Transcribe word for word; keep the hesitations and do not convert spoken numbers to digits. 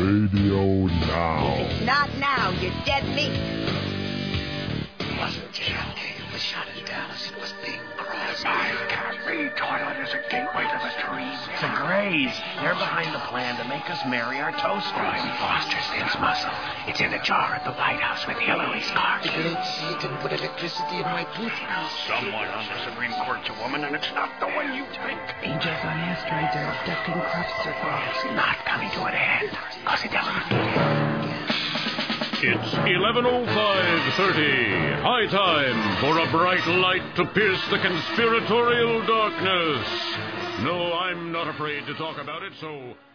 Radio Now. If it's not now, you're dead meat. It wasn't J F K who was shot in Dallas. It was Bing Crosby. My cat-made toilet is a gateway to the dream. The Greys. They're behind the plan to make us marry our toasters. Brian Foster's Vince Muscle. It's in a jar at the White House with Hillary's car. The great Satan put electricity in my toothpaste. Someone on the Supreme Court's a woman, and it's not the one you think. Angels on asteroids are abducting crop circles. It's not coming to an end, because it never began. It's eleven oh five thirty. High time for a bright light to pierce the conspiratorial darkness. No, I'm not afraid to talk about it, so